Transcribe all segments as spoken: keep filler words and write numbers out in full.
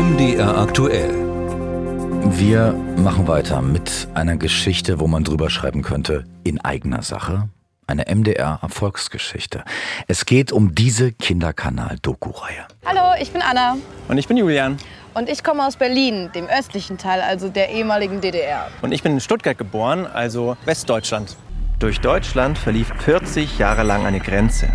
M D R aktuell. Wir machen weiter mit einer Geschichte, wo man drüber schreiben könnte, in eigener Sache. Eine M D R-Erfolgsgeschichte. Es geht um diese Kinderkanal-Doku-Reihe. Hallo, ich bin Anna. Und ich bin Julian. Und ich komme aus Berlin, dem östlichen Teil, also der ehemaligen D D R. Und ich bin in Stuttgart geboren, also Westdeutschland. Durch Deutschland verlief vierzig Jahre lang eine Grenze.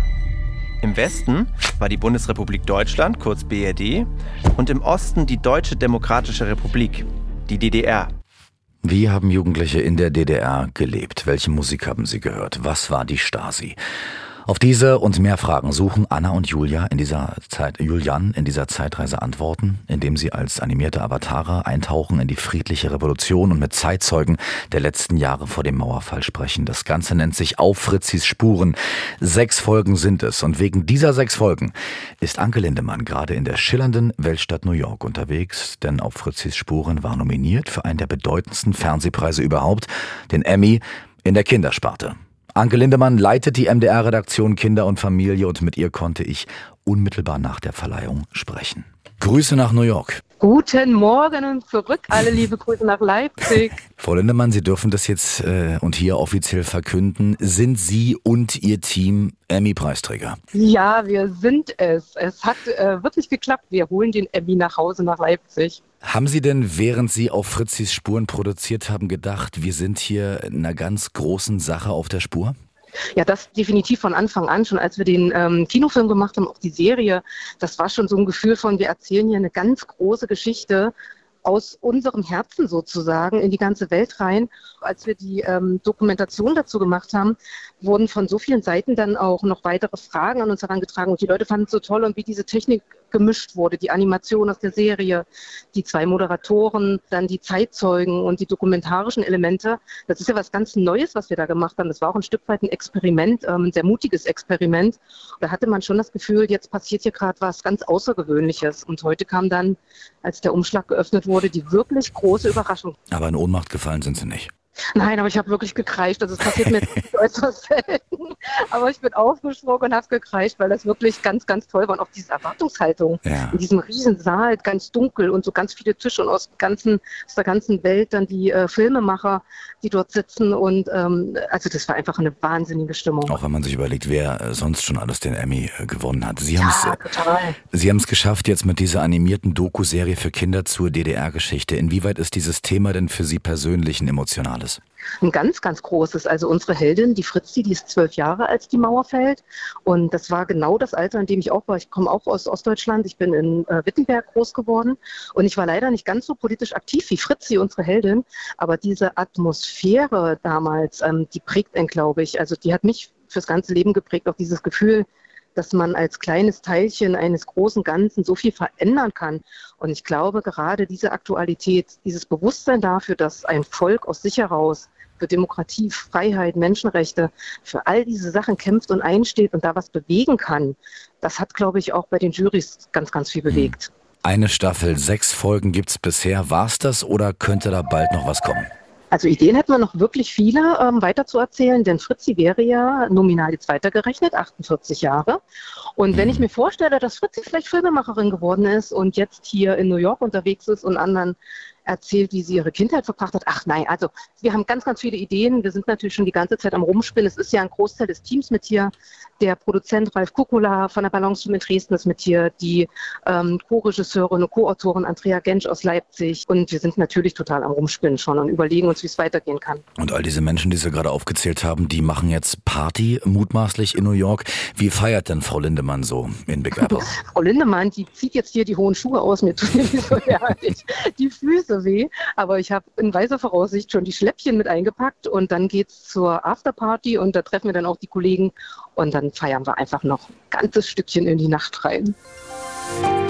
Im Westen war die Bundesrepublik Deutschland, kurz B R D, und im Osten die Deutsche Demokratische Republik, die D D R. Wie haben Jugendliche in der D D R gelebt? Welche Musik haben sie gehört? Was war die Stasi? Auf diese und mehr Fragen suchen Anna und Julia in dieser Zeit, Julian in dieser Zeitreise Antworten, indem sie als animierte Avatare eintauchen in die friedliche Revolution und mit Zeitzeugen der letzten Jahre vor dem Mauerfall sprechen. Das Ganze nennt sich Auf Fritzis Spuren. Sechs Folgen sind es und wegen dieser sechs Folgen ist Anke Lindemann gerade in der schillernden Weltstadt New York unterwegs, denn Auf Fritzis Spuren war nominiert für einen der bedeutendsten Fernsehpreise überhaupt, den Emmy in der Kindersparte. Anke Lindemann leitet die M D R-Redaktion Kinder und Familie und mit ihr konnte ich unmittelbar nach der Verleihung sprechen. Grüße nach New York. Guten Morgen und zurück, alle liebe Grüße nach Leipzig. Frau Lindemann, Sie dürfen das jetzt äh, und hier offiziell verkünden. Sind Sie und Ihr Team Emmy-Preisträger? Ja, wir sind es. Es hat äh, wirklich geklappt. Wir holen den Emmy nach Hause nach Leipzig. Haben Sie denn, während Sie Auf Fritzis Spuren produziert haben, gedacht, wir sind hier in einer ganz großen Sache auf der Spur? Ja, das definitiv von Anfang an, schon als wir den ähm, Kinofilm gemacht haben, auch die Serie, das war schon so ein Gefühl von, wir erzählen hier eine ganz große Geschichte aus unserem Herzen sozusagen in die ganze Welt rein. Als wir die ähm, Dokumentation dazu gemacht haben, wurden von so vielen Seiten dann auch noch weitere Fragen an uns herangetragen und die Leute fanden es so toll und wie diese Technik gemischt wurde, die Animation aus der Serie, die zwei Moderatoren, dann die Zeitzeugen und die dokumentarischen Elemente. Das ist ja was ganz Neues, was wir da gemacht haben. Das war auch ein Stück weit ein Experiment, ähm, ein sehr mutiges Experiment. Da hatte man schon das Gefühl, jetzt passiert hier gerade was ganz Außergewöhnliches. Und heute kam dann, als der Umschlag geöffnet wurde, die wirklich große Überraschung. Aber in Ohnmacht gefallen sind Sie nicht. Nein, aber ich habe wirklich gekreischt. Also es passiert mir äußerst selten. Aber ich bin aufgesprungen und habe gekreischt, weil das wirklich ganz, ganz toll war. Und auch diese Erwartungshaltung ja. In diesem riesen Saal, ganz dunkel und so ganz viele Tische und aus, ganzen, aus der ganzen Welt dann die äh, Filmemacher, die dort sitzen. Und ähm, also das war einfach eine wahnsinnige Stimmung. Auch wenn man sich überlegt, wer äh, sonst schon alles den Emmy äh, gewonnen hat. Sie ja, haben's, total. Sie haben es geschafft jetzt mit dieser animierten Doku-Serie für Kinder zur D D R-Geschichte. Inwieweit ist dieses Thema denn für Sie persönlich ein emotionales? Ein ganz, ganz großes. Also unsere Heldin, die Fritzi, die ist zwölf Jahre, als die Mauer fällt. Und das war genau das Alter, in dem ich auch war. Ich komme auch aus Ostdeutschland. Ich bin in äh, Wittenberg groß geworden. Und ich war leider nicht ganz so politisch aktiv wie Fritzi, unsere Heldin. Aber diese Atmosphäre damals, ähm, die prägt einen, glaube ich. Also die hat mich fürs ganze Leben geprägt. Auch dieses Gefühl, dass man als kleines Teilchen eines großen Ganzen so viel verändern kann. Und ich glaube, gerade diese Aktualität, dieses Bewusstsein dafür, dass ein Volk aus sich heraus für Demokratie, Freiheit, Menschenrechte, für all diese Sachen kämpft und einsteht und da was bewegen kann, das hat, glaube ich, auch bei den Jurys ganz, ganz viel bewegt. Eine Staffel, sechs Folgen gibt's bisher. War's das oder könnte da bald noch was kommen? Also Ideen hätten wir noch wirklich viele ähm, weiter zu erzählen, denn Fritzi wäre ja nominal jetzt weitergerechnet, achtundvierzig Jahre. Und wenn ich mir vorstelle, dass Fritzi vielleicht Filmemacherin geworden ist und jetzt hier in New York unterwegs ist und anderen erzählt, wie sie ihre Kindheit verbracht hat. Ach nein, also wir haben ganz, ganz viele Ideen. Wir sind natürlich schon die ganze Zeit am Rumspinnen. Es ist ja ein Großteil des Teams mit hier. Der Produzent Ralf Kukula von der Balance mit Dresden ist mit hier. Die ähm, Co-Regisseurin und Co-Autorin Andrea Gensch aus Leipzig. Und wir sind natürlich total am Rumspinnen schon und überlegen uns, wie es weitergehen kann. Und all diese Menschen, die Sie gerade aufgezählt haben, die machen jetzt Party mutmaßlich in New York. Wie feiert denn Frau Lindemann so in Big Apple? Frau Lindemann, die zieht jetzt hier die hohen Schuhe aus. Mir tun die so herrlich die Füße weh, aber ich habe in weiser Voraussicht schon die Schläppchen mit eingepackt und dann geht's zur Afterparty und da treffen wir dann auch die Kollegen und dann feiern wir einfach noch ein ganzes Stückchen in die Nacht rein.